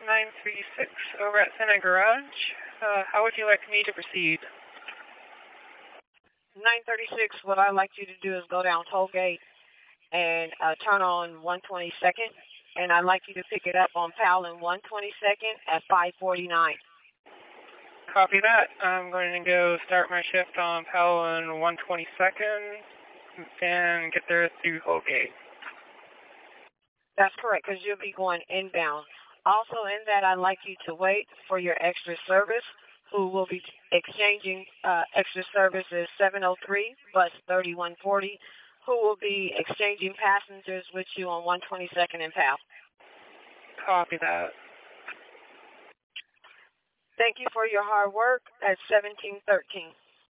936 over at Center Garage. How would you like me to proceed? 936, what I'd like you to do is go down Tollgate and turn on 122nd, and I'd like you to pick it up on Powell and 122nd at 549. Copy that. I'm going to go start my shift on Powell and 122nd and get there through Tollgate. That's correct, because you'll be going inbound. Also in that, I'd like you to wait for your extra service, who will be exchanging extra service is 703, bus 3140, who will be exchanging passengers with you on 122nd and Powell. Copy that. Thank you for your hard work at 1713.